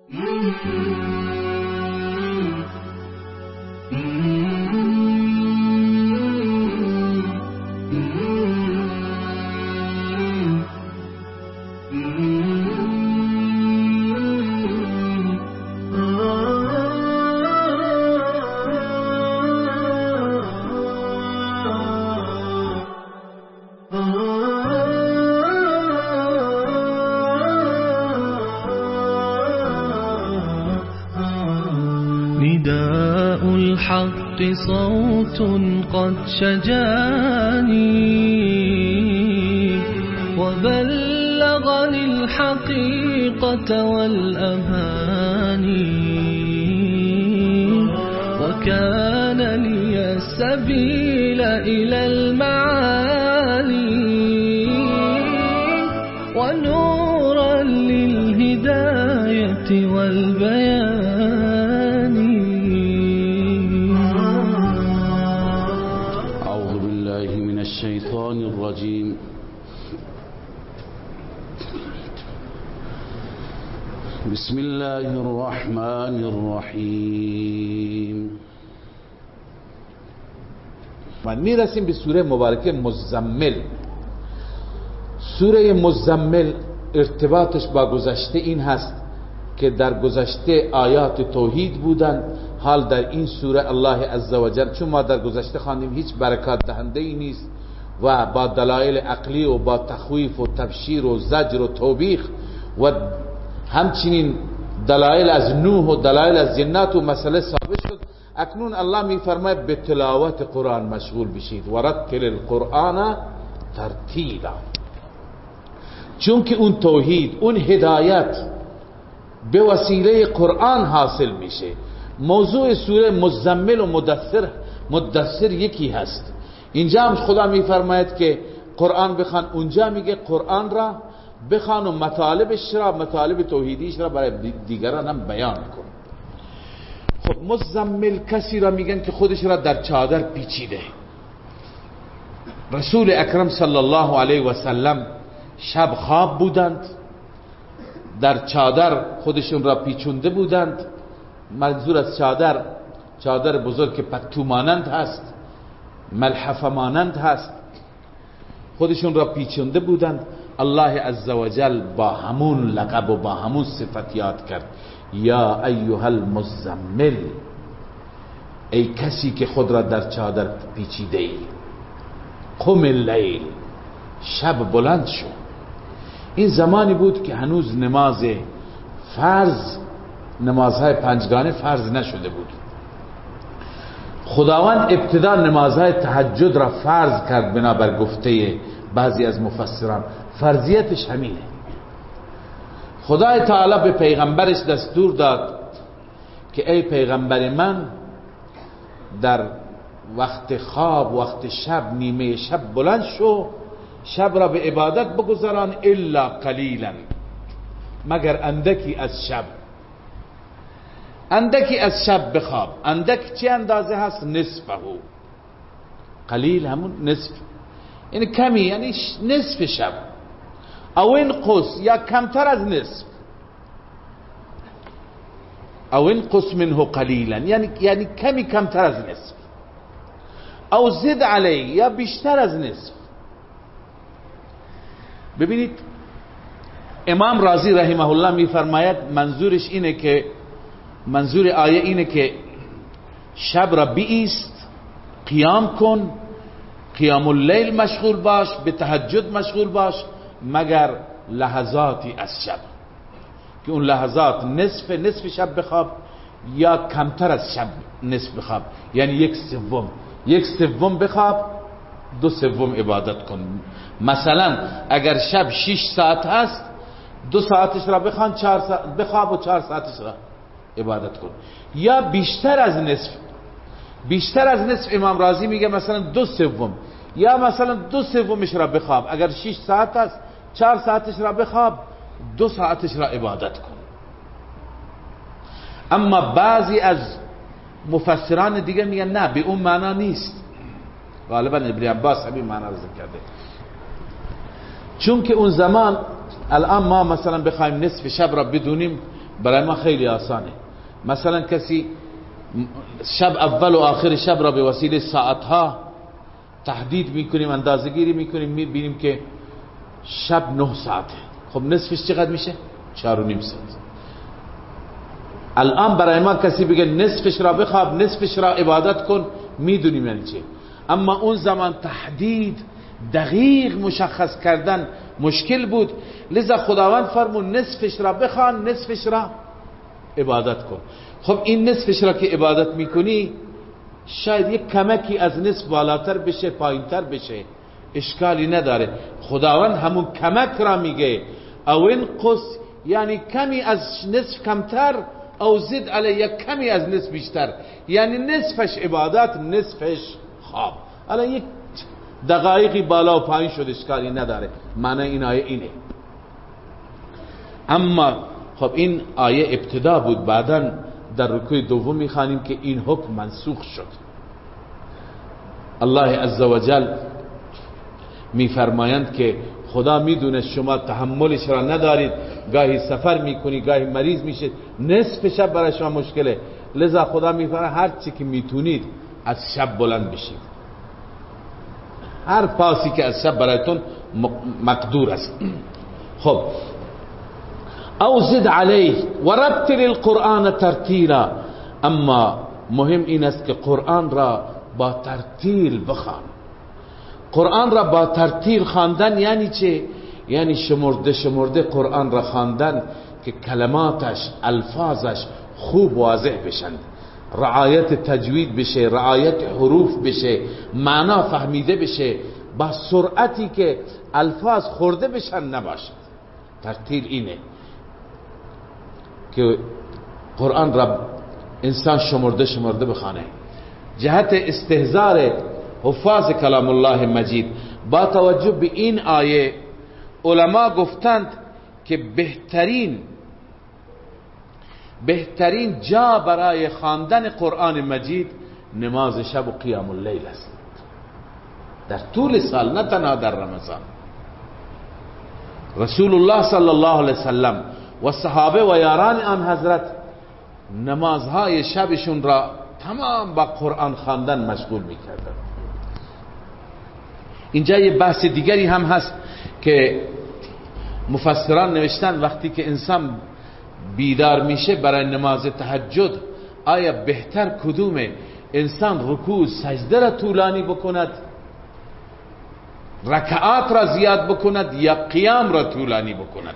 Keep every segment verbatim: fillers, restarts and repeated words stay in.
نداء الحق صوت قد شجاني وبلغني الحقيقة والأماني وكان لي السبيل إلى المعالي ونورا للهداية والبيان. أعوذ بالله من الشيطان الرجيم. بسم الله الرحمن الرحیم. من میرسیم به سوره مبارکه مزمل. سوره مزمل ارتباطش با گذشته این هست که در گذشته آیات توحید بودند، حال در این سوره الله عزوجل چون ما در گذشته خواندیم هیچ برکات دهنده ای نیست و با دلایل عقلی و با تخویف و تبشیر و زجر و توبیخ و همچنین دلایل از نوح و دلایل از جنات و مسئله ثابت شد. اکنون الله می فرماید به تلاوت قرآن مشغول بشید و رتل القرآن ترتیلا، چون که اون توحید، اون هدایت به وسیله قرآن حاصل میشه. موضوع سوره مزمل و مدثر مدثر یکی هست. اینجا هم خدا می فرماید که قرآن بخوان، اونجا میگه قرآن را بخوان و مطالبش را، مطالب توحیدیش را برای دیگران هم بیان کن. خب مزمل کسی را میگن که خودش را در چادر پیچیده. رسول اکرم صلی الله علیه و سلم شب خواب بودند، در چادر خودشون را پیچونده بودند. منظور از چادر، چادر بزرگ که پتو مانند هست، ملحفه مانند هست، خودشون را پیچونده بودند. الله عزوجل با همون لقب و با همون صفت یاد کرد، یا ایها المزمل، ای کسی که خود را در چادر پیچیده ای، قم اللیل، شب بلند شو. این زمانی بود که هنوز نماز فرض، نمازهای پنجگانه فرض نشده بود. خداوند ابتدا نمازهای تهجد را فرض کرد بنابر گفته بعضی از مفسران. فرضیتش همینه. خدای تعالی به پیغمبرش دستور داد که ای پیغمبر من، در وقت خواب، وقت شب، نیمه شب بلند شو، شب را به عبادت بگذران، الا قلیلا، مگر اندکی از شب. اندکی از شب بخواب. اندک چه اندازه هست؟ نصفه. قلیل همون نصف، یعنی کمی، یعنی نصف شب. او انقص، یا کمتر از نصف. او انقص منه قلیلا، یعنی یعنی کمی کمتر از نصف. او زد علی، یا بیشتر از نصف. ببینید امام رازی رحمه الله می فرماید منظورش اینه که منظور آیه اینه که شب را بیست، قیام کن، قیام اللیل مشغول باش، به تهجد مشغول باش، مگر لحظاتی از شب که اون لحظات نصف نصف شب بخواب یا کمتر از شب نصف بخواب، یعنی یک سوم یک سوم بخواب، دو سوم عبادت کن. مثلا اگر شب شش ساعت هست، دو ساعتش را بخوان، چهار ساعت بخواب و چهار ساعتش را عبادت کن. یا بیشتر از نصف، بیشتر از نصف امام رازی میگه مثلا دو سوم، یا مثلا دو سومش را بخواب. اگر شش ساعت است، چهار ساعتش را بخواب، دو ساعتش را عبادت کن. اما بعضی از مفسران دیگه میگن نه، به اون معنا نیست. غالبا ابن عباس همین معنا رو ذکر کرده، چون که اون زمان، الان ما مثلا بخوایم نصف شب را بدونیم، برای ما خیلی آسانه. مثلا کسی شب اول و آخر شب را به وسیله ساعتها تحدید میکنیم، اندازه گیری میکنیم، میبینیم که شب نه ساعته. خب نصفش چقدر میشه؟ چهار و نیم ساعت. الان برای ما کسی بگه نصفش را بخواب، نصفش را عبادت کن، میدونیم یعنی چه. اما اون زمان تحدید، دقیق مشخص کردن مشکل بود، لذا خداوند فرمود نصفش را بخوان، نصفش را عبادت کن. خب این نصفش را که عبادت میکنی شاید یک کمکی از نصف بالاتر بشه، پایینتر بشه، اشکالی نداره. خداوند همون کمک را میگه او انقص، یعنی کمی از نصف کمتر، او زد علی، یک کمی از نصف بیشتر، یعنی نصفش عبادت، نصفش خواب. الان یک دقایقی بالا و پایین شد، اشکالی نداره. معنی این آیه اینه. اما خب این آیه ابتدا بود، بعداً در رکوع دوم میخوانیم که این حکم منسوخ شد. الله عزوجل میفرمایند که خدا میدونه شما تحملش را ندارید، گاهی سفر میکنی، گاهی مریض میشید، نصف شب برای شما مشکله، لذا خدا میفرماید هر چی که میتونید از شب بلند بشید، هر پاسی که از شب برایتون مقدور است. خب او زد علیه و رتل القرآن ترتیلا، اما مهم این است که قرآن را با ترتیل بخوان. قرآن را با ترتیل خواندن یعنی چه؟ یعنی شمرده شمرده قرآن را خواندن که کلماتش، الفاظش خوب واضح بشند، رعایت تجوید بشه، رعایت حروف بشه، معنا فهمیده بشه، با سرعتی که الفاظ خورده بشن نباشد. ترتیل اینه که قرآن را انسان شمرده شمرده بخوانه. جهت استحضار حفاظ کلام الله مجید با توجه به این آیه، علما گفتند که بهترین بهترین جا برای خواندن قرآن مجید نماز شب و قیام اللیل است، در طول سال، نه تنها در رمضان. رسول الله صلی الله علیه وسلم و صحابه و یاران آن حضرت نمازهای شبشون را تمام با قرآن خواندن مشغول میکردند. اینجا یه بحث دیگری هم هست که مفسران نوشتن وقتی که انسان بیدار میشه برای نماز تهجد، آیا بهتر کدومه؟ انسان رکوع سجده را طولانی بکند، رکعات را زیاد بکند، یا قیام را طولانی بکند؟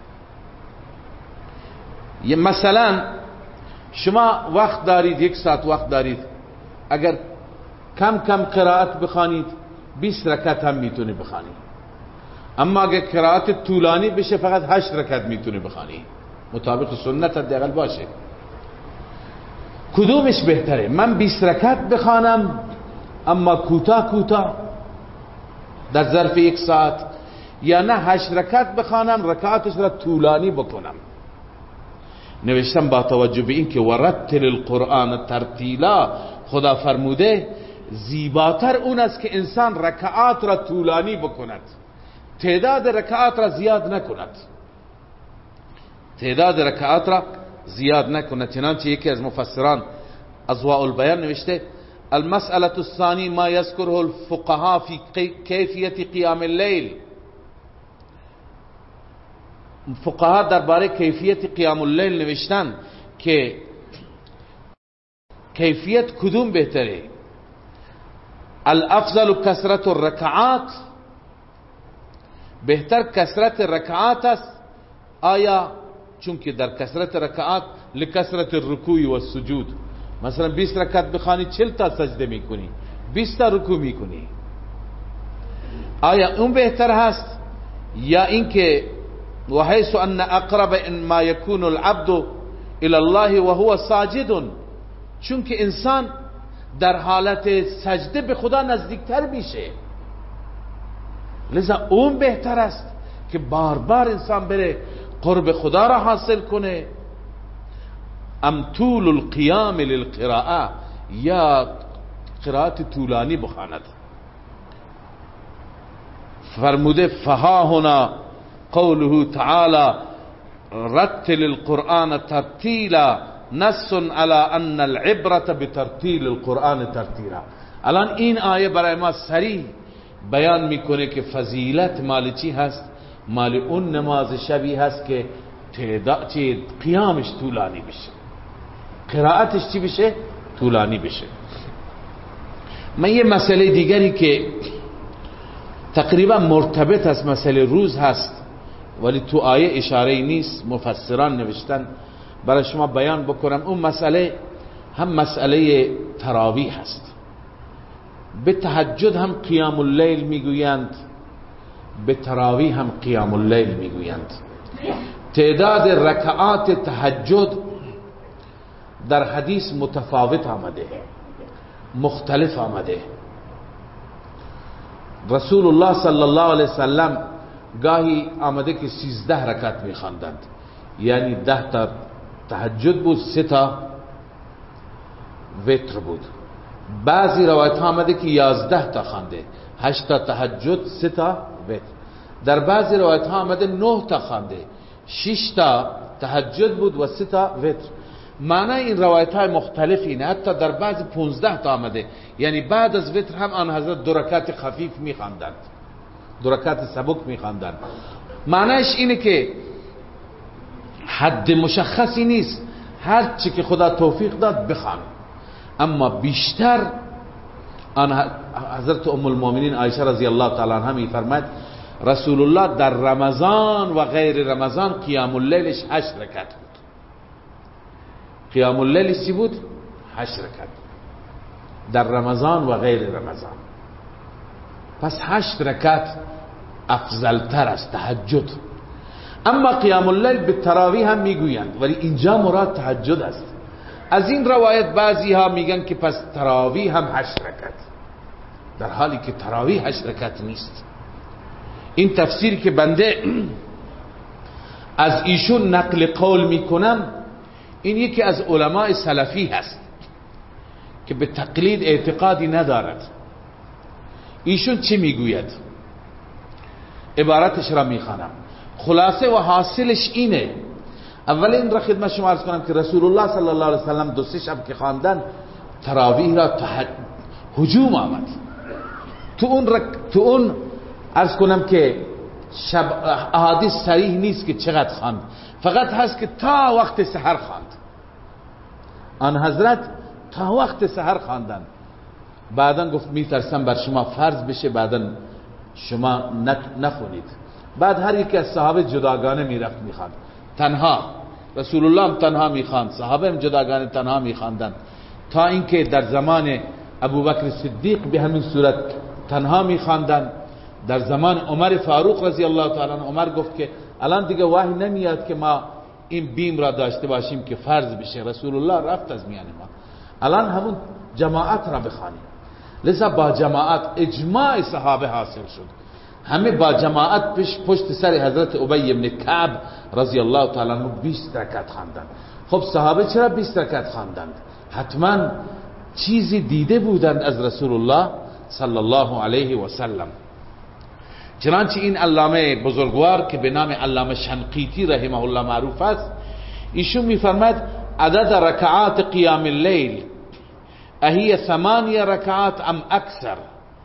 یه مثلا شما وقت دارید، یک ساعت وقت دارید، اگر کم کم قرائت بخوانید بیست رکعت هم میتونی بخوانی. اما اگر قرائت طولانی بشه فقط هشت رکعت میتونی بخوانی، مطابق سنت حداقل باشه. کدومش بهتره؟ من بیست رکعت بخوانم اما کوتاه کوتاه در ظرف یک ساعت، یا نه هشت رکعت بخوانم رکعاتش را طولانی بکنم؟ نوشتم با توجه به این که ورتل القرآن ترتیلا، خدا فرموده زیباتر اون است که انسان رکعات را طولانی بکند، تعداد رکعات را زیاد نکند، تعداد رکعات را زیاد نکند. چنانچه یکی از مفسران اضواء البیان نوشته المسألة الثانی ما یذکره الفقهاء فی کیفیت قیام اللیل. فقها درباره کیفیت قیام اللیل نوشتن که کیفیت کدوم بهتره؟ الافضل کثرت الرکعات، بهتر کثرت رکعات است. آیا چون که در کثرت رکعات لکثرت الرکوع و السجود، مثلا بیست رکعت بخوانی چهل تا سجده میکنی، بیست تا رکوع میکنی، آیا اون بهتر هست یا اینکه وحيث ان اقرب ما يكون العبد الى الله وهو ساجد، چون که انسان در حالت سجده به خدا نزدیکتر میشه، لذا اون بهتر است که بار بار انسان بره قرب خدا را حاصل کنه؟ ام طول القیام للقراءه، یا قرائت طولانی بخواند؟ فرموده فها هنا قوله تعالی رتل القرآن ترتیلا نص على ان العبرة بترتیل القرآن ترتیلا. الان این آیه برای ما صریح بیان میکنه که فضیلت مال چی هست؟ مال اون نماز شبی هست که تعداد چی قیامش طولانی بشه، قرائتش چی بشه؟ طولانی بشه. من یه مسئله دیگری که تقریبا مرتبط است مسئله روز هست ولی تو آیه اشاره نیست، مفسران نوشتن برای شما بیان بکنم. اون مسئله هم مسئله تراویح هست. به تهجد هم قیام اللیل میگویند، به تراویح هم قیام اللیل میگویند. تعداد رکعات تهجد در حدیث متفاوت آمده، مختلف آمده. رسول الله صلی الله علیه وسلم گاهی آمده که سیزده رکعت میخواندند، یعنی ده تا تهجد بود، سه تا وتر بود. بعضی روایت ها آمده که یازده تا خوانده، هشت تا تهجد، سه تا وتر. در بعضی روایت ها آمده نه تا خوانده، شش تا تهجد بود و سه تا وتر. معنی این روایت های مختلف اینه. حتی در بعض پونزده تا آمده، یعنی بعد از وتر هم آن حضرت دو رکعت خفیف میخواندند، دو رکعت سبک میخواندند. معنیش اینه که حد مشخصی نیست، هر چی که خدا توفیق داد بخوان. اما بیشتر آن حضرت ام المؤمنین عایشه رضی الله تعالی عنها میفرماید رسول الله در رمضان و غیر رمضان قیام اللیلش هشت رکعت بود. قیام اللیل چی بود؟ هشت رکعت در رمضان و غیر رمضان. پس هشت رکعت افضلتر است تهجد. اما قیام اللیل به تراویح هم میگویند ولی اینجا مراد تهجد است. از این روایت بعضی ها میگن که پس تراویح هم هشت رکعت، در حالی که تراویح هشت رکعت نیست. این تفسیری که بنده از ایشون نقل قول میکنم این یکی از علماء سلفی هست که به تقلید اعتقادی ندارد. ایشون چی میگوید؟ عبارتش را میخوانم. خلاصه و حاصلش اینه. اول این را خدمت شما عرض کنم که رسول الله صلی الله علیه وسلم دو سه شب که خواندن تراویح را تحد... هجوم آمد. تو اون رک... تو اون عرض کنم که شب احادیث صریح نیست که چقدر خواند، فقط هست که تا وقت سحر خواند. آن حضرت تا وقت سحر خواندن. بعدن گفت میترسم بر شما فرض بشه بعدن شما نخونید. بعد هر یک از صحابه جداگانه میرفت میخواند، تنها. رسول الله هم تنها میخواند، صحابه هم جداگانه تنها میخواندند، تا اینکه در زمان ابوبکر صدیق به همین صورت تنها میخواندند. در زمان عمر فاروق رضی الله تعالی عنه عمر گفت که الان دیگه وحی نمیاد که ما این بیم را داشته باشیم که فرض بشه، رسول الله رفت از میان ما، الان همون جماعت را بخوانیم. لذا با جماعت اجماع صحابه حاصل شد، همه با جماعت پشت سر حضرت ابی بن کعب رضی الله تعالی عنه بیست رکعت خواندند. خب صحابه چرا بیست رکعت خواندند؟ حتما چیزی دیده بودند از رسول الله صلی الله علیه و سلم. چنانچه این علامه بزرگوار که به نام علامه شنقیطی رحمه الله معروف است، ایشون میفرماید عدد رکعات قیام اللیل اهی ثمانیه رکعات ام اکثر،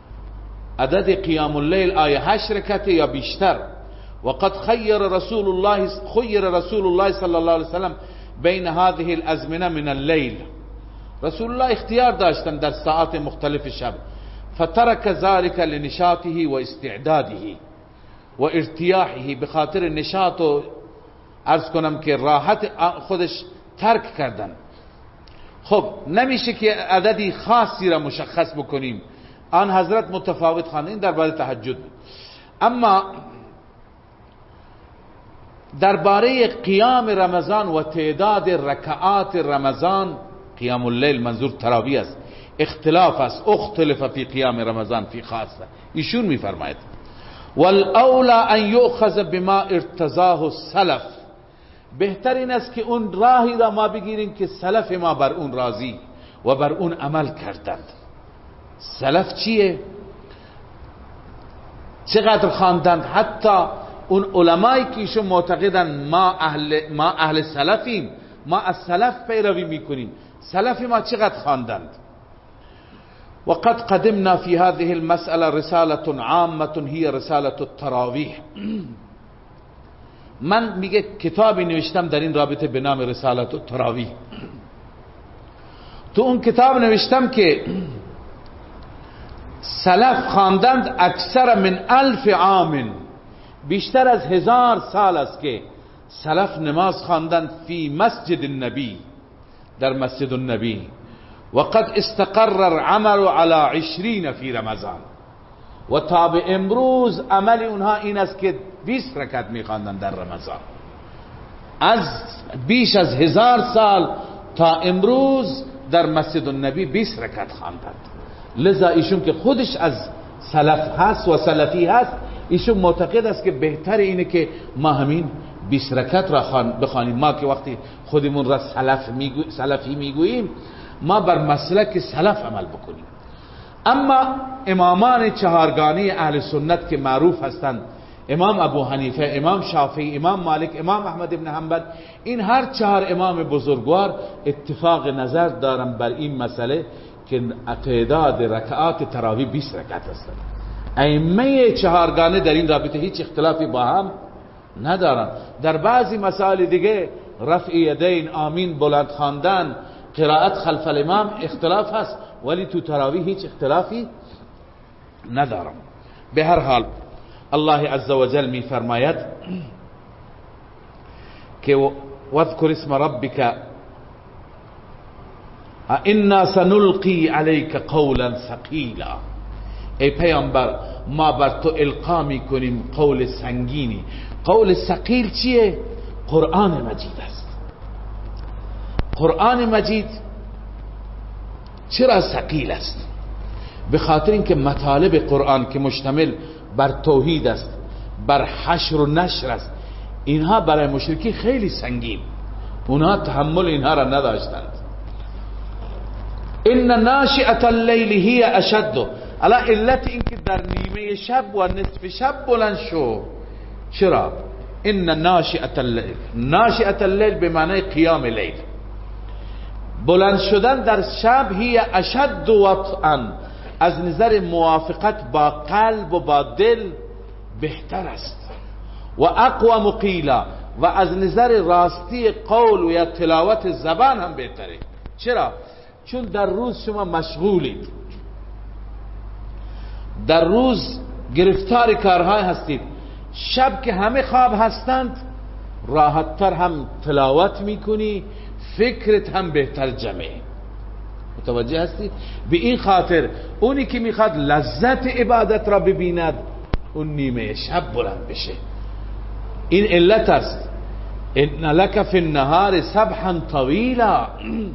عدد قیام اللیل آیا هشت رکعت یا بیشتر؟ وقد خیر رسول الله خیر رسول الله صلی الله علیه وسلم بین هذه الازمنه من اللیل، رسول الله اختیار داشتن در ساعات مختلف شب، فترک ذلك لنشاطه و استعداده و ارتیاحه، بخاطر نشاط و عرض کنم که راحت خودش ترک کردن. خب نمیشه که عددی خاصی را مشخص بکنیم، آن حضرت متفاوت خواندن در بعد تهجد. اما درباره قیام رمضان و تعداد رکعات رمضان، قیام اللیل منظور تراویح است، اختلاف است. اختلف فی قیام رمضان فی خاصه. ایشون میفرماید والاولی ان یؤخذ بما ارتضاه السلف، بهترین است که اون راهی را ما بگیریم که سلف ما بر اون راضی و بر اون عمل کردند. سلف چیه؟ چقدر خواندند؟ حتی اون علمایی که ایشون معتقدن ما اهل ما اهل سلفیم، ما از سلف پیروی میکنیم، سلف ما چقدر خواندند؟ وقد قدمنا في هذه المسألة رسالة عامة هي رسالة التراویح. من میگه کتابی نوشتم در این رابطه به نام رسالة التراویح. تو اون کتاب نوشتم که سلف خواندند اکثر من الف عام، بیشتر از هزار سال است که سلف نماز خواندند فی مسجد النبی، در مسجد النبی. وقد استقر العمل على عشرین فی رمضان، و تا به امروز عمل اونها این است که بیست رکعت میخواندند در رمضان. از بیش از هزار سال تا امروز در مسجد النبی بیست رکعت خواندند. لذا ایشون که خودش از سلف هست و سلفی هست، ایشون معتقد است که بهتر اینه که ما همین بیست رکعت را بخوانیم. ما که وقتی خودمون را سلف میگو... سلفی میگوییم، ما بر مسلک سلف عمل بکنیم. اما امامان چهارگانه اهل سنت که معروف هستند، امام ابو حنیفه، امام شافعی، امام مالک، امام احمد ابن حنبل، این هر چهار امام بزرگوار اتفاق نظر دارن بر این مسئله که تعداد رکعات تراویح بیست رکعت است. ائمه چهارگانه در این رابطه هیچ اختلافی با هم ندارن. در بعضی مسائل دیگه رفع یدین، آمین بلند خواندن، قرائت خلف الامام اختلاف هست، ولی تو تراویح هیچ اختلافی ندارن. به هر حال الله عز وجل می فرماید که واذکر اسم ربک انا سنلقی علیک قولا ثقیلا. ای پیامبر، ما بر تو القا می کنیم قول سنگینی. قول ثقیل چیه؟ قرآن مجید است. قرآن مجید چرا ثقیل است؟ به خاطر اینکه مطالب قرآن که مشتمل بر توحید است، بر حشر و نشر است، اینها برای مشرکی خیلی سنگین، اونها تحمل اینها را نداشتند. ان ناشئه اللیل هی اشد، الا علت اینکه در نیمه شب و نصف شب بلند شو. چرا؟ ان ناشئه اللیل، ناشئه اللیل به معنی قیام لیل، بلند شدن در شب هی اشد وطئا، از نظر موافقت با قلب و با دل بهتر است. و اقوم قیلا، و از نظر راستی قول و یا تلاوت زبان هم بهتره. چرا؟ چون در روز شما مشغولید، در روز گرفتار کارهای هستید. شب که همه خواب هستند، راحتتر هم تلاوت میکنی، فکرت هم بهتر جمعه. متوجه هستید؟ به این خاطر اونی که میخواد لذت عبادت را ببیند، اون نیمه شب بلند بشه. این علت است. ان لک فی النهار سبحا طویلا،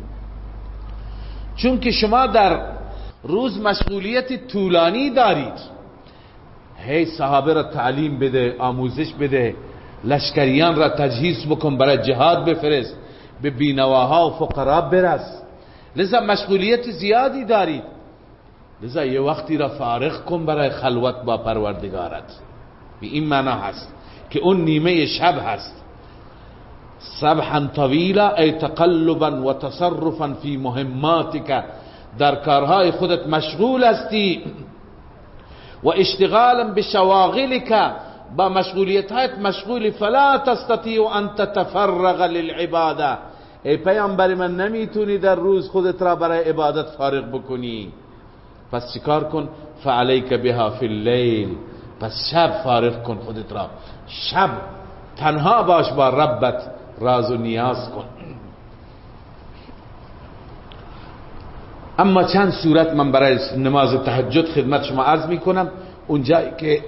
چون که شما در روز مشغولیت طولانی دارید. هی صحابه را تعلیم بده، آموزش بده، لشکریان را تجهیز بکن، برای جهاد بفرست، به بینواها و فقرا برس. لذا مشغولیت زیادی دارید، لذا یه وقتی را فارغ کن برای خلوت با پروردگارت. به این معنا هست که اون نیمه شب هست. سبحا طویلا ای تقلبا و تصرفا فی مهماتک، در کارهای خودت مشغول هستی. و اشتغالا بشواغلک، با مشغولیتات مشغولی. فلا تستطیع ان تتفرغ للعباده، ای پیامبر من نمیتونی در روز خودت را برای عبادت فارغ بکنی. پس چیکار کن؟ فعلیک بها فی اللیل، پس شب فارغ کن خودت را. شب تنها باش با ربت، راز و نیاز کن. اما چند صورت من برای نماز تهجد خدمت شما عرض می کنم. اونجایی که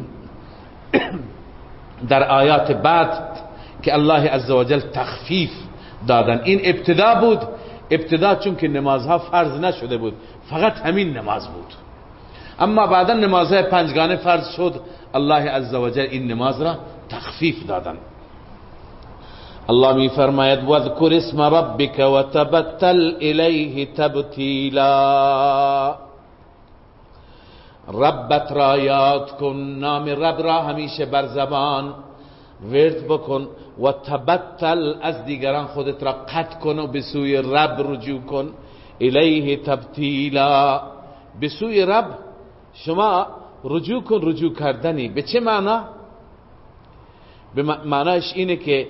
در آیات بعد که الله عزوجل تخفیف دادن، این ابتدا بود. ابتدا چون که نمازها فرض نشده بود، فقط همین نماز بود. اما بعدا نمازهای پنجگانه فرض شد، الله عزوجل این نماز را تخفیف دادن. الله می فرماید واذکر اسم ربک و تبتل الیه تبتیلا. ربت را یاد کن، نام رب را همیشه بر زبان ورد بکن. و تبتل، از دیگران خودت را قطع کن و به سوی رب رجوع کن. الیه تبتیلا، به سوی رب شما رجوع کن. رجوع کردنی به چه معنا؟ به معناش اینه که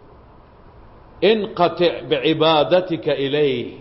انقطع بعبادتك الیه،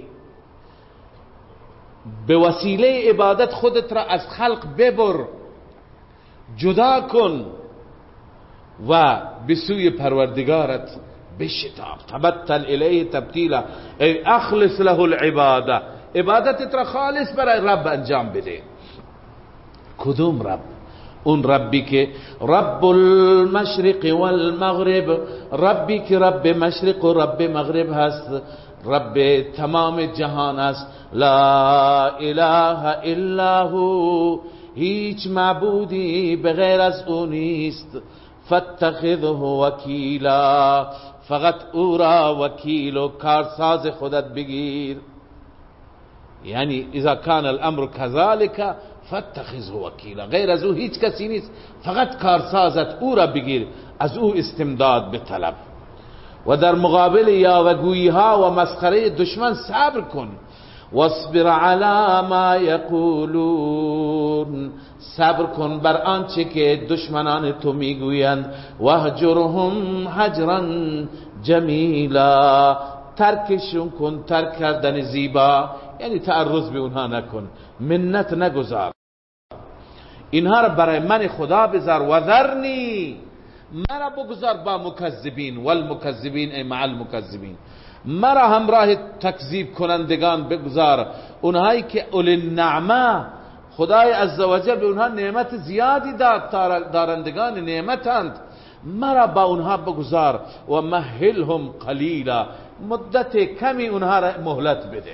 به وسیله عبادت خودت را از خلق ببر، جدا کن و به سوی پروردگارت بشتاب. تبتل الیه تبتیلا، ای اخلص له العباده، عبادتت را خالص برای رب انجام بده. کدوم رب؟ اون ربی که رب المشرق والمغرب، ربی که رب مشرق و رب مغرب هست، رب تمام جهان است. لا اله الا هو، هیچ معبودی بغیر از او نیست. فاتخذه وکیلا، فقط او را وکیل و کارساز خودت بگیر. یعنی اذا کان الامر كذلك فاتخذه وکیلا، غیر از او هیچ کسی نیست، فقط کارسازت او را بگیر، از او استمداد بطلب. و در مقابل یاوه‌گویی ها و مسخره دشمن صبر کن. واصبر علی ما یقولون، صبر کن بر آنچه که دشمنان تو میگویند. وهجرهم هجرا جمیلا، ترکشون کن ترک کردن زیبا، یعنی تعرض به اونها نکن، منت نگذار، اینها را برای من خدا بذار. و ذرنی، مرا بگذار با مکذبین، والمکذبین ای مع المکذبین، مرا همراه تکذیب کنندگان بگذار، اونهایی که اولی النعمه، خدای عزوجل به اونها نعمت زیادی داد، دارندگان نعمتند، مرا با اونها بگذار. و مهلهم قلیلا، مدت کمی اونها را مهلت بده،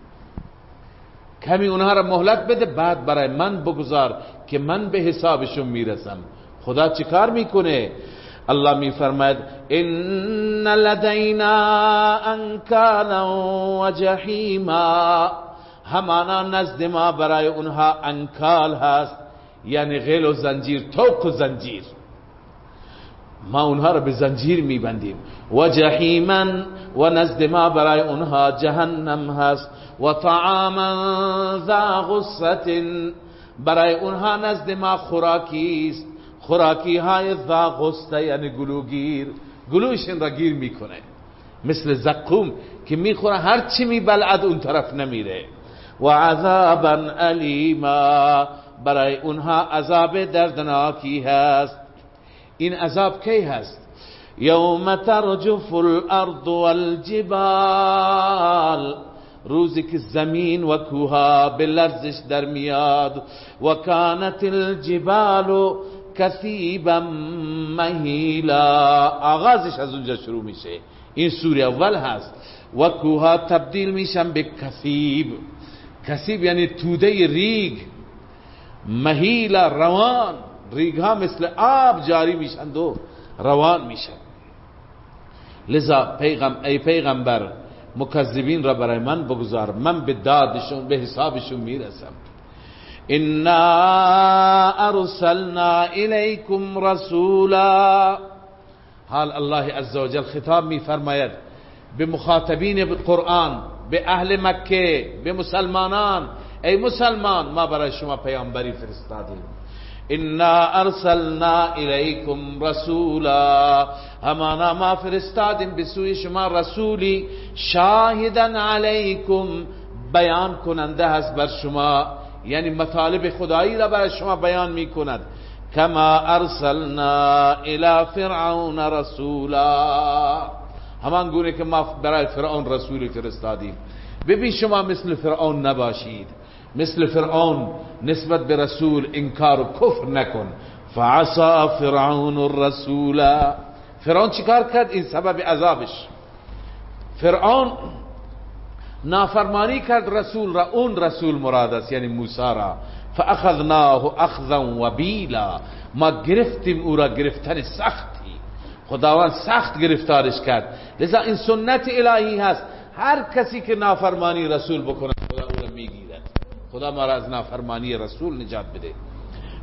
کمی اونها را مهلت بده، بعد برای من بگذار که من به حسابشون میرسم. خدا چه کار میکنه؟ الله میفرماید ان لدینا انکالا و جحیما، همانا نزد ما برای اونها انکال هست، یعنی غل و زنجیر، توق و زنجیر، ما اونها رو به زنجیر میبندیم. و جحیما، و نزد ما برای اونها جهنم هست. و طعاما ذا غصة، برای اونها نزد ما خوراکی است، خوراکی های ذا غصه، یعنی گلوگیر، گلوشن را گیر میکنه، مثل زقوم که میخوره هر چی میبلعد اون طرف نمیره. و عذابا الیما، برای اونها عذاب دردناکی هست. این عذاب کی هست؟ یوم ترجف الارض والجبال، روزی که زمین و کوها به لرزش در میاد. و کانت الجبال کثیبا مهیلا، آغازش از اونجا شروع میشه، این سوره اول هست. و کوها تبدیل میشن به کثیب، کثیب یعنی توده ریگ، مهیلا روان، ریگ ها مثل آب جاری میشن و روان میشن. لذا پیغم ای پیغمبر مکذبین را برای من بگذار، من به دادشون به حسابشون میرسم. انا ارسلنا الیکم رسولا، حال الله عزوجل خطاب میفرماید به مخاطبین قرآن، به اهل مکه، به مسلمانان، ای مسلمان ما برای شما پیامبری فرستادیم. انا ارسلنا الیکم رسولا، همانا ما فرستادیم به سوی شما رسولی، شاهدا علیکم، بیان کننده هست بر شما، یعنی مطالب خدایی را برای شما بیان می کند. کما ارسلنا الی فرعون رسولا، همان گونه که ما برای فرعون رسولی فرستادیم. ببین شما مثل فرعون نباشید، مثل فرعون نسبت به رسول انکار و کفر نکن. فعصا فرعون الرسول، فرعون چیکار کرد؟ این سبب عذابش. فرعون نافرمانی کرد رسول را، اون رسول مراد است یعنی موسی را. فاخذناه اخذا وبیلا، ما گرفتیم او را گرفتن سختی، خداوند سخت گرفتارش کرد. لذا این سنت الهی هست، هر کسی که نافرمانی رسول بکنه خدا او را میگیرد. خدا ما را از نافرمانی رسول نجات بده.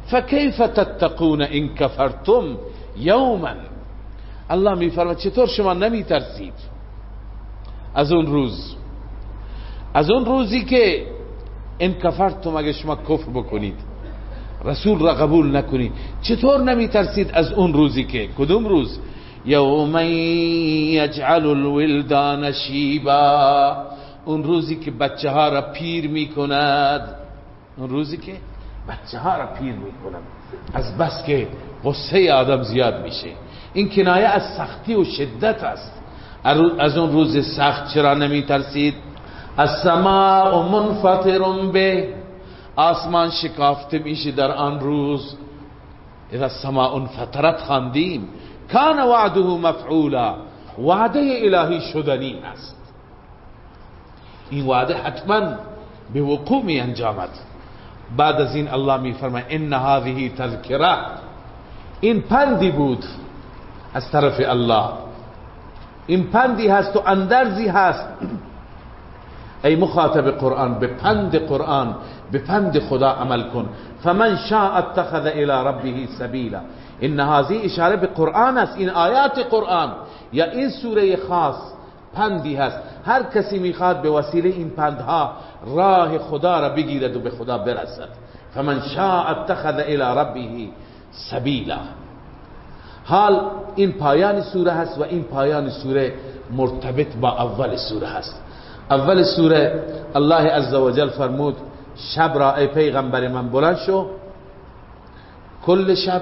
فکیف تتقون ان کفرتم یوما. الله میفرماید چطور شما نمیترسید از اون روز، از اون روزی که ان کفرتم، اگه شما کفر بکنید، رسول را قبول نکنید، چطور نمیترسید از اون روزی که، کدوم روز؟ یوم یجعل الولدان شیبا، اون روزی که بچه ها را پیر میکند، اون روزی که بچه ها را پیر میکند، از بس که غصه آدم زیاد میشه. این کنایه از سختی و شدت است. از اون روز سخت چرا نمیترسید؟ السماء منفطر به، آسمان شکافته میشه در آن روز. اذا السماء انفطرت خواندیم، کان وعده مفعولا، وعده الهی شدنی است. این وعده حتما به وقوع می انجامد. بعد از این الله می فرماید ان هذه تذکره، این پندی بود از طرف الله، این پندی هست و اندرزی هست. ای مخاطب قرآن، به پند قرآن، به پند خدا عمل کن. فمن شاء اتخذ الى ربه سبیلا. این هذه اشاره به قرآن است، این آیات قرآن یا این سوره خاص پندی هست. هر کسی میخواد به وسیله این پندها راه خدا را بگیرد و به خدا برسد. فمن شاء اتخذ الى ربه سبیلا. حال این پایان سوره هست و این پایان سوره مرتبط با اول سوره هست. اول سوره الله عزوجل فرمود شب را ای پیغمبر من بلند شو، کل شب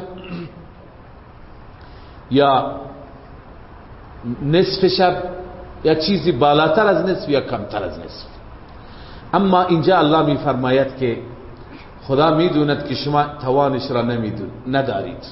یا نصف شب یا چیزی بالاتر از نصف یا کمتر از نصف. اما اینجا الله می فرماید که خدا می دوند که شما توانش را ندارید،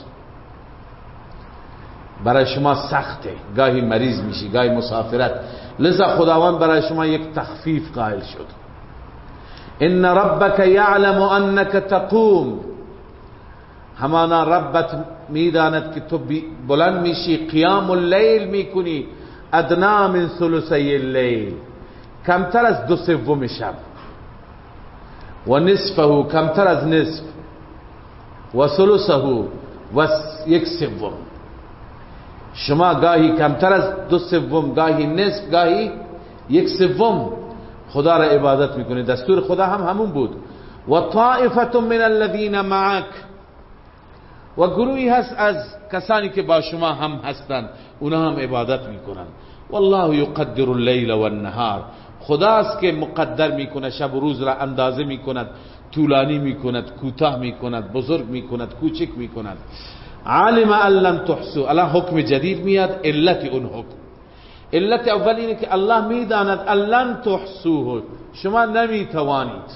برای شما سخته، گاهی مریض میشی، گاهی مسافرت، لذا خداوند برای شما یک تخفیف قائل شد. ان ربک یعلم انک تقوم، همانا ربت میداند که تو بلند میشی، قیام اللیل میکنی، ادنا من ثلثی اللیل، کمتر از دو سوم شب، و نصفه، کمتر از نصف، و ثلثه، و یک سوم. شما گاهی کمتر از دو سوم، گاهی نصف، گاهی یک سوم خدا را عبادت میکنی. دستور خدا هم همون بود. و طائفه من الذین معک، و گروهی هست از کسانی که با شما هم هستند، اونا هم عبادت میکنن. والله یقدر اللیل و النهار، خداست که مقدر میکنه شب و روز را، اندازه میکند، طولانی میکند، کوتاه میکند، بزرگ میکند، کوچک میکند. علم ان لم تحصوا، الان حکم جدید میاد، علت اون حکم. علت اول اینه که الله میداند ان لم تحصوه، شما نمیتوانید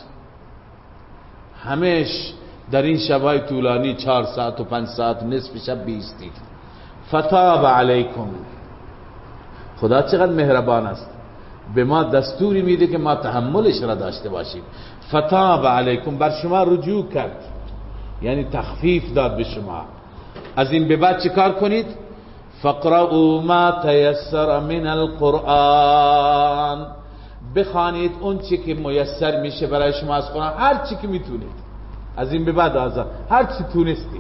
همیش در این شبای طولانی چهار ساعت و پنج ساعت نصف شب بیستید. فتاب علیکم، خدا چقدر مهربان است، به ما دستوری میده که ما تحملش را داشته باشیم. فتاب علیکم، بر شما رجوع کرد، یعنی تخفیف داد به شما. از این به بعد چه کار کنید؟ فقرؤوا ما تیسر من القرآن، بخوانید اون چی که میسر میشه برای شما از قرآن، هر چی که میتونید. از این به بعد آزاد هر چی تونستید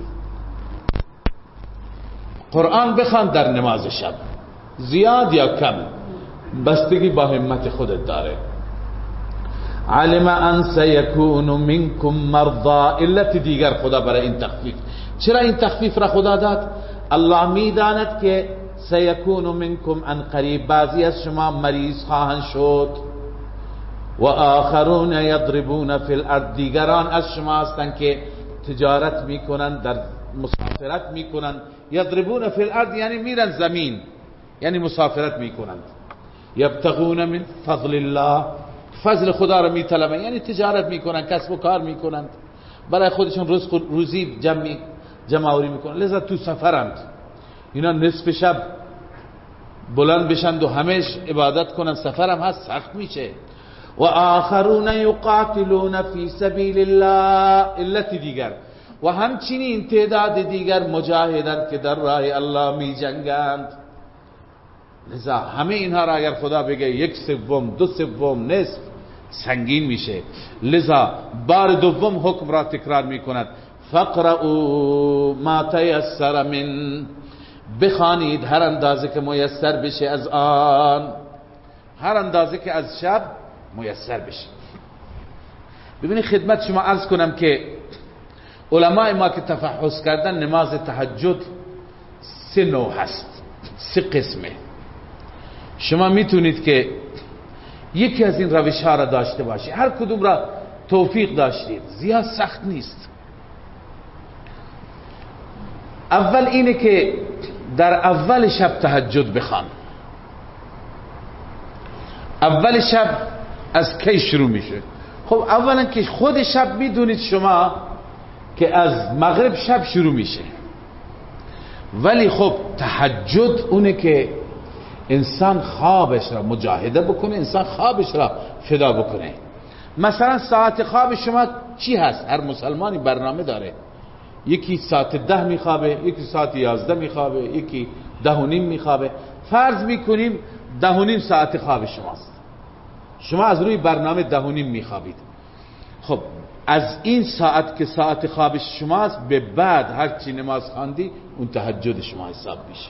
قرآن بخوان در نماز شب، زیاد یا کم، بستگی با همت خودت داره. علم ان سیکون منکم مرضا، علت دیگر خدا برای این تخفیف. چرا این تخفیف را خدا داد؟ الله میداند که سیکون منکم ان قریب، بعضی از شما مریض خواهند شد. و آخرون یضربون فی الارض، دیگران از شما هستند که تجارت میکنند، در مسافرت میکنند. یضربون فی الارض یعنی میرن زمین، یعنی مسافرت میکنند. یبتغون من فضل الله، فضل خدا را میطلبند، یعنی تجارت میکنند، کسب و کار میکنند، برای خودشون رزق روزی جمع جمع آوری میکنند، لذا تو سفرند. اینا نصف شب بلند بشند و همیش عبادت کنند، سفرم هست، سخت میشه. و آخرون یقاتلون فی سبیل الله، علت دیگر. و همچنین تعداد دیگر مجاهدند که در راه الله می جنگند. لذا همه اینها را اگر خدا بگه یک سوم، دو سوم، نصف، سنگین میشه. لذا بار دوم حکم را تکرار میکند، فقرؤوا ما تیسر من، بخوانید هر اندازه که میسر بشه از آن، هر اندازه که از شب میسر بشه. ببینید خدمت شما عرض کنم که علماء ما که تفحص کردن نماز تهجد سه نوع هست، سه قسمه. شما میتونید که یکی از این روش ها را داشته باشید، هر کدوم را توفیق داشتید، زیاد سخت نیست. اول اینه که در اول شب تهجد بخوان. اول شب از کی شروع میشه؟ خب اولا که خود شب میدونید شما که از مغرب شب شروع میشه، ولی خب تهجد اونه که انسان خوابش را مجاهده بکنه، انسان خوابش را فدا بکنه. مثلا ساعت خواب شما چی هست؟ هر مسلمانی برنامه داره، یکی ساعت ده میخوابه، یکی ساعت یازده میخوابه، یکی ده و نیم میخوابه. فرض میکنیم ده و نیم ساعت خواب شماست، شما از روی برنامه ده و نیم میخوابید. خب از این ساعت که ساعت خواب شماست به بعد هر چی نماز خواندی اون تهجد شما حساب میشه.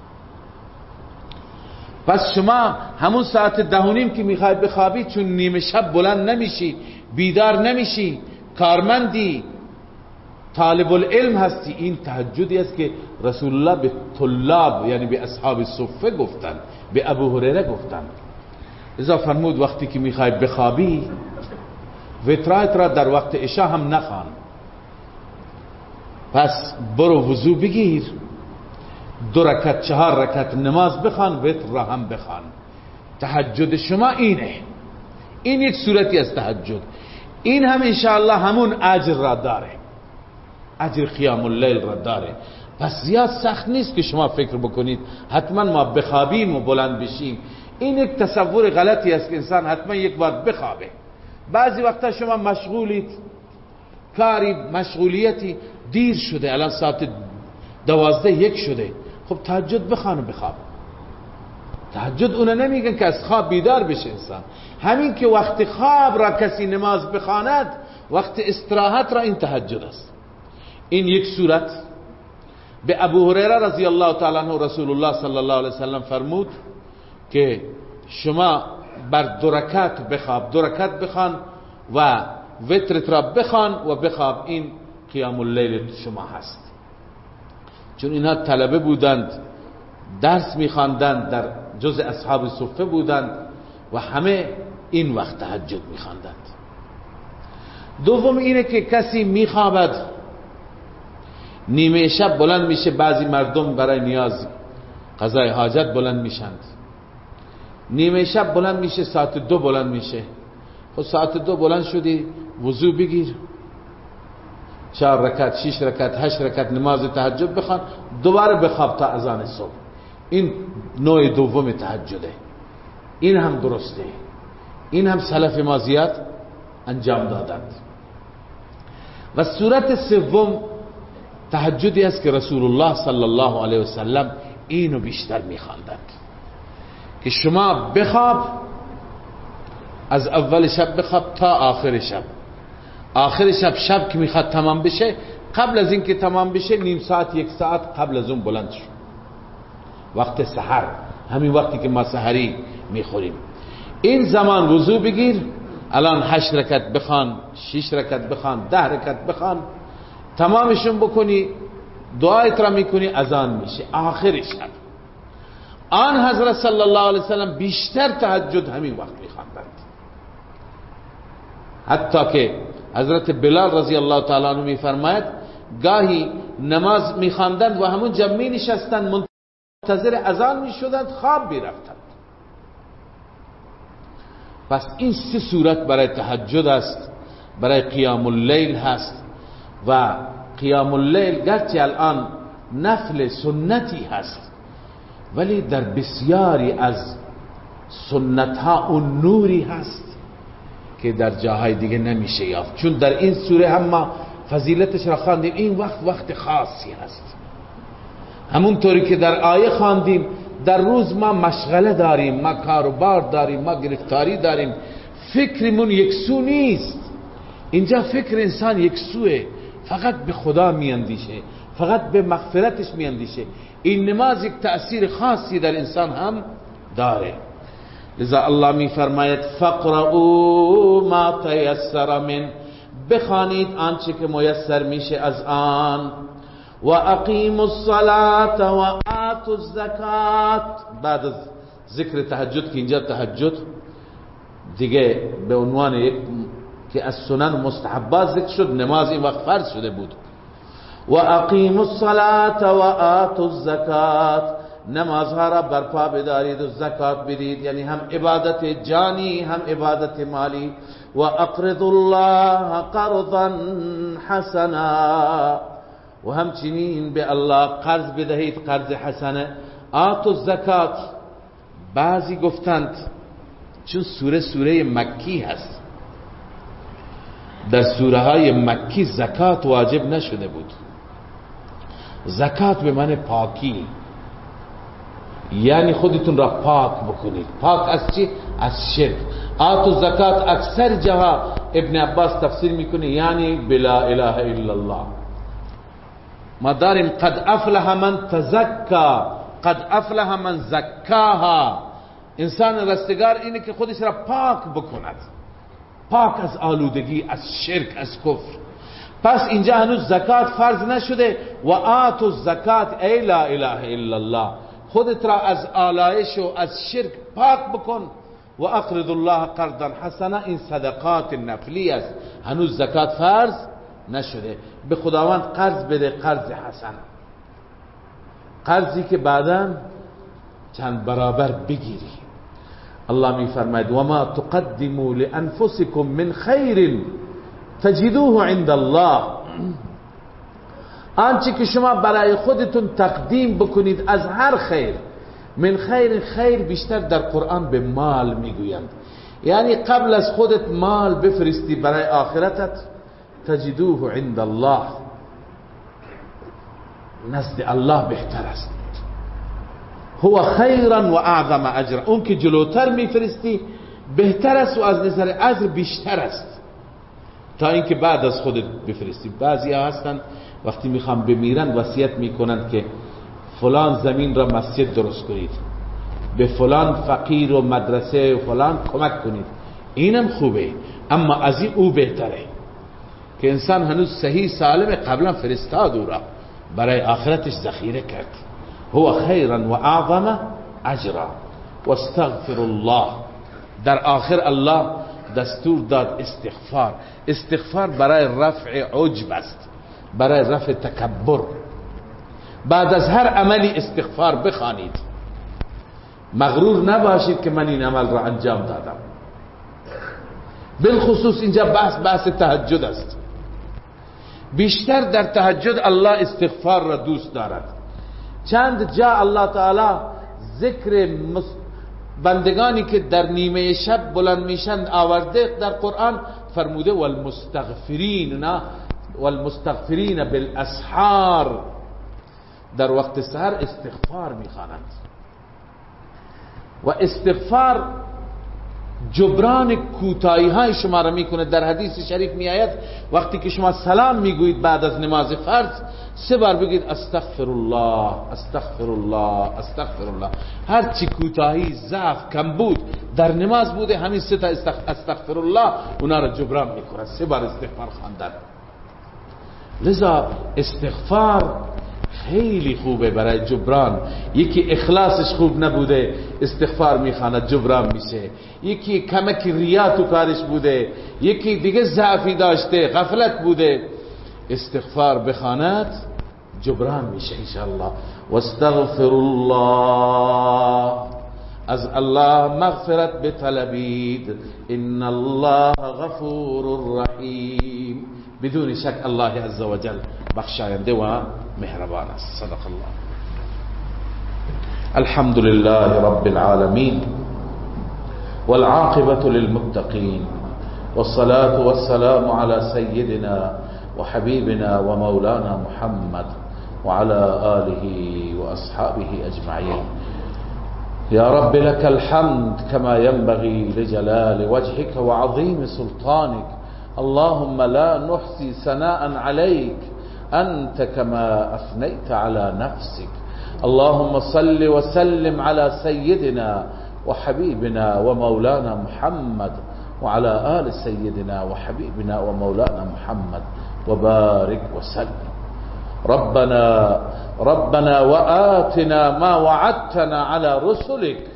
پس شما همون ساعت ده و نیم که میخوای بخوابی، چون نیمه شب بلند نمیشی، بیدار نمیشی، کارمندی، طالب العلم هستی، این تهجدی است که رسول الله به طلاب یعنی به اصحاب صفه گفتن، به ابو هریره گفتن. لذا فرمود وقتی که میخوای بخوابی وترایت را در وقت عشاء هم نخوان، پس برو وضو بگیر، دو رکعت چهار رکعت نماز بخوان، وتر را هم بخوان. تهجد شما اینه، این یک صورتی از تهجد. این هم انشاءالله همون اجر را داره، اجر قیام اللیل را داره. پس زیاد سخت نیست که شما فکر بکنید حتما ما بخوابیم و بلند بشیم. این یک تصور غلطی است که انسان حتما یک بار بخوابه. بعضی وقتا شما مشغولید، کاری مشغولیتی، دیر شده، الان ساعت دوازده یک شده، خب تهجد بخوان و بخواب. تهجد اونه نمیگن که از خواب بیدار بشه انسان، همین که وقت خواب را کسی نماز بخواند، وقت استراحت را این تهجد است. این یک صورت. به ابو هریره رضی الله تعالی عنه رسول الله صلی الله علیه وسلم فرمود که شما بر دو رکعت بخواب، دو رکعت بخوان و وترت را بخوان و بخواب. این قیام اللیل شما هست. چون اینها طلبه بودند، درس میخواندند، در جز اصحاب صفه بودند و همه این وقت تهجد میخواندند. دوم اینه که کسی میخوابد، نیمه شب بلند میشه. بعضی مردم برای نیاز قضای حاجت بلند میشند، نیمه شب بلند میشه، ساعت دو بلند میشه. خب ساعت دو بلند شدی، وضو بگیر، چهار رکعت، شش رکعت، هشت رکعت نماز تهجد بخوان، دوباره بخواب تا اذان صبح. این نوع دوم تهجده. این هم درسته، این هم سلف ما زیاد انجام دادند. و صورت سوم تهجدی است که رسول الله صلی الله علیه و سلم اینو بیشتر میخواندند که شما بخواب، از اول شب بخواب تا آخر شب. آخر شب شب که میخواد تمام بشه، قبل از این که تمام بشه نیم ساعت یک ساعت قبل از اون بلند شو، وقت سحر، همین وقتی که ما سحری میخوریم. این زمان وضو بگیر، الان هشت رکعت بخوان، شش رکعت بخوان، ده رکعت بخوان، تمامشون بکنی، دعایت را میکنی، اذان میشه آخر شب. آن حضرت صلی الله علیه وسلم بیشتر تهجد همین وقت میخواندند، حتی که حضرت بلال رضی الله تعالی عنه میفرماید گاهی نماز میخواندند و همون جمع می نشستند، منتظر اذان میشدند، خواب میرفتند. پس این سه صورت برای تهجد است، برای قیام اللیل هست. و قیام اللیل گرچه الان نفل سنتی هست، ولی در بسیاری از سنت ها اون نوری هست که در جاهای دیگه نمیشه یافت. چون در این سوره هم ما فضیلتش را خواندیم، این وقت وقت خاصی هست. همونطوری که در آیه خواندیم، در روز ما مشغله داریم، ما کاروبار داریم، ما گرفتاری داریم، فکرمون یکسو نیست. اینجا فکر انسان یکسوه، فقط به خدا میاندیشه، فقط به مغفرتش میاندیشه. این نماز یک تأثیر خاصی در انسان هم داره. لذا الله میفرماید فقرؤوا ما تیسر من، بخوانید آنچه که میسر میشه از آن. و اقیموا الصلاة و آتوا الزکات. بعد از ذکر تهجد که اینجا تهجد دیگه به عنوان یک که از سنن مستحبات ذکر شد، نماز این وقت فرض شده بود. و اقیموا الصلاة و آتوا الزکات، نمازها را برپا بدارید و زکات بدید، یعنی هم عبادت جانی هم عبادت مالی. و اقرضوا الله قرضا حسنا، و همچنین به الله قرض بدهید قرض حسنه. آتوا الزکات، بعضی گفتند چون سوره سوره مکی هست، در سوره های مکی زکات واجب نشده بود. زکات به معنی پاکی، یعنی خودتون را پاک بکنید. پاک از چی؟ از شرک. آتوا زکات اکثر جاها ابن عباس تفسیر میکنه یعنی بلا اله الا الله. ما داریم قد افلح من تزکا، قد افلح من زکاها. انسان رستگار اینه که خودش را پاک بکند، پاک از آلودگی، از شرک، از کفر. پس اینجا هنوز زکات فرض نشده. و آتوا الزکات ای لا اله الا الله، خودت را از آلایش و از شرک پاک بکن. و اقرض الله قرضا حسنا، این صدقات نفلی است، هنوز زکات فرض نشده. به خداوند قرض بده، قرض حسن، قرضی که بعدا چند برابر بگیری. الله می فرماید و ما تقدموا لانفسکم من خیر تجدوه عند الله، آنچه که شما برای خودتون تقدیم بکنید از هر خیر. من خیر، خیر بیشتر در قرآن به مال میگویند، یعنی قبل از خودت مال بفرستی برای آخرتت. تجدوه عند الله، نزد الله بهتر است. هو خیرا و اعظم اجرا، اون که جلوتر میفرستی بهتر است و از نظر اجر بیشتر است تا اینکه بعد از خودت بفرستی. بعضی ها هستند وقتی میخوام بمیرن وصیت میکنند که فلان زمین را مسجد درست کنید، به فلان فقیر و مدرسه و فلان کمک کنید. اینم خوبه، اما از این او بهتره که انسان هنوز صحیح سالم قبلا فرستاد او را برای آخرتش ذخیره کرد. هو خیرا و اعظم اجرا و استغفر الله. در آخر الله دستور داد استغفار. استغفار برای رفع عجب است، برای رفع تکبر. بعد از هر عملی استغفار بخوانید، مغرور نباشید که من این عمل را انجام دادم. بالخصوص اینجا بحث بحث تهجد است. بیشتر در تهجد الله استغفار را دوست دارد. چند جا الله تعالی ذکر بندگانی که در نیمه شب بلند میشن آورده در قرآن، فرموده والمستغفرین، نه والمستغفرین بالاسحار، در وقت سحر استغفار میخوانند. و استغفار جبران کوتاهی های شما را میکنه. در حدیث شریف میآید وقتی که شما سلام میگویید بعد از نماز فرض سه بار بگید استغفر الله استغفر الله استغفر الله. هر چی کوتاهی، ضعف، کمبود در نماز بوده، همین سه تا استغفر الله اونا را جبران میکنه. سه بار استغفار خواندن. لذا استغفار خیلی خوبه برای جبران. یکی اخلاصش خوب نبوده استغفار میخواند جبران میشه، یکی کمک ریا تو کارش بوده، یکی دیگه ضعفی داشته غفلت بوده، استغفار بخواند جبران میشه انشاءالله. واستغفر الله، از الله مغفرت بطلبید. ان الله غفور رحیم، بدون شک الله عزوجل بخشاینده و مهربان است. صدق الله. الحمد لله رب العالمين والعاقبة للمتقين والصلاة والسلام على سيدنا وحبيبنا ومولانا محمد وعلى آله وأصحابه أجمعين. يا رب لك الحمد كما ينبغي لجلال وجهك وعظيم سلطانك اللهم لا نحصي ثناء عليك أنت كما أثنيت على نفسك. اللهم صل وسلم على سيدنا وحبيبنا ومولانا محمد وعلى آل سيدنا وحبيبنا ومولانا محمد وبارك وسلم. ربنا ربنا وآتنا ما وعدتنا على رسلك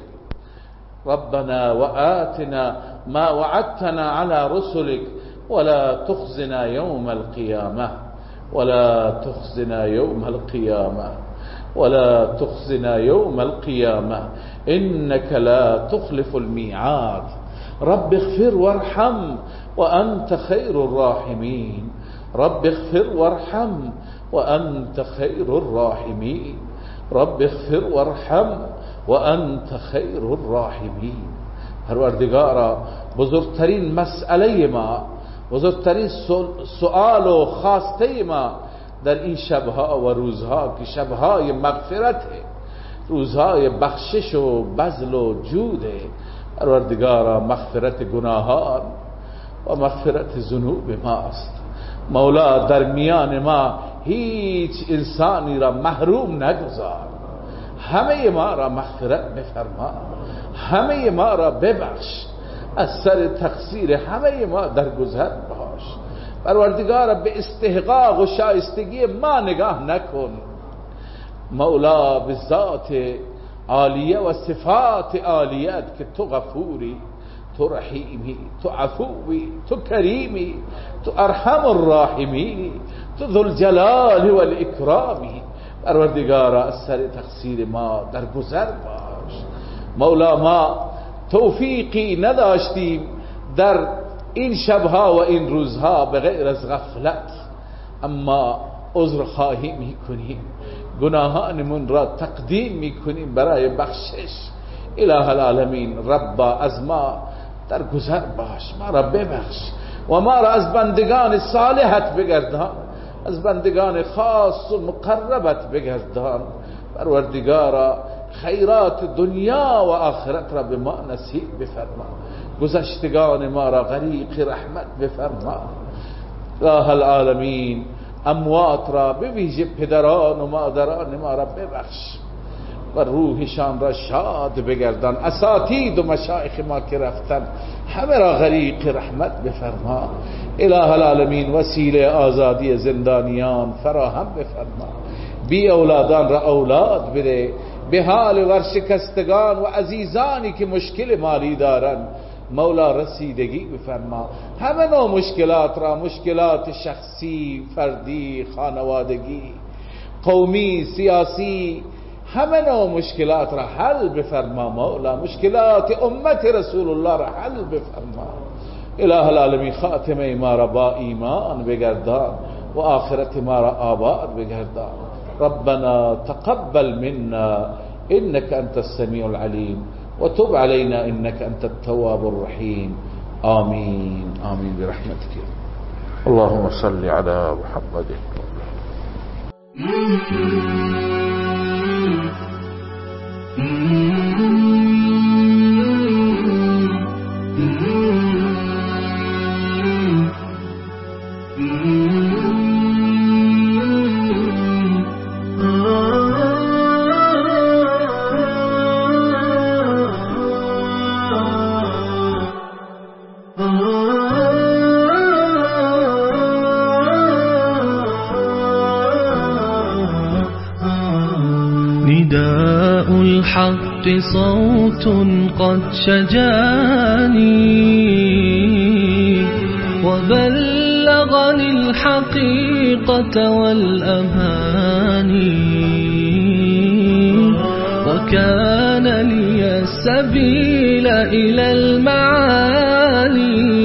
ربنا وآتنا ما وعدتنا على رسلك ولا تخزنا يوم القيامة ولا تخزنا يوم القيامة ولا تخزنا يوم القيامة إنك لا تخلف الميعاد. رب اغفر وارحم وأنت خير الراحمين. رب اغفر وارحم وأنت خير الراحمين. رب اغفر وارحم وأنت خير الراحمين. پروردگارا بزرگترین مسئله ما، بزرگترین سؤال و خواسته ما در این شبها و روزها که شبهای مغفرت، روزهای بخشش و بذل و جود، پروردگارا مغفرت گناهان و مغفرت ذنوب ماست. مولا در میان ما هیچ انسانی را محروم نگذار. همه ما را مغفرت بفرما، همه ما را ببخش، از سر تقصیر همه ما در گذر باش. پروردگار به استحقاق و شایستگی ما نگاه نکن. مولا به ذات عالیه و صفات عالیت که تو غفوری، تو رحیمی، تو عفوی، تو کریمی، تو ارحم الراحمین، تو ذو الجلال والاکرامی. پروردگارا از سر تقصیر ما در گذر باش. مولا ما توفیقی نداشتیم در این شبها و این روزها به غیر از غفلت، اما عذر خواهی میکنیم، گناهانمون را تقدیم میکنیم برای بخشش. اله العالمین ربا از ما در گذر باش، ما را ببخش و ما را از بندگان صالحت بگردان، از بندگان خاص و مقربت بگردان. پروردگارا خیرات دنیا و آخرت را به ما نصیب بفرما، گذشتگان ما را غریق رحمت بفرما. اله العالمین اموات را به ویژه پدران و مادران ما را ببخش و روحشان را شاد بگردان. اساتید و مشایخ ما که رفتن همه را غریق رحمت بفرما. اله العالمین وسیله آزادی زندانیان فراهم بفرما. بی اولادان را اولاد بده. به حال ورشکستگان و عزیزانی که مشکل مالی دارند مولا رسیدگی بفرما. همه نوع مشکلات را، مشکلات شخصی، فردی، خانوادگی، قومی، سیاسی، همه نوع مشکلات را حل بفرما. مولا مشکلات امت رسول الله را حل بفرما. اله العالمین خاتمه ما را با ایمان بگردان و آخرت ما را آباد بگردان. ربنا تقبل منا إنك أنت السميع العليم وتب علينا إنك أنت التواب الرحيم. آمين آمين برحمتك. اللهم صل على محمد. نداء الحق صوت قد شجاني وبلغني الحقيقة والأماني وكان لي السبيل إلى المعالي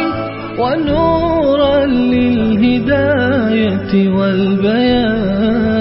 ونورا للهداية والبيان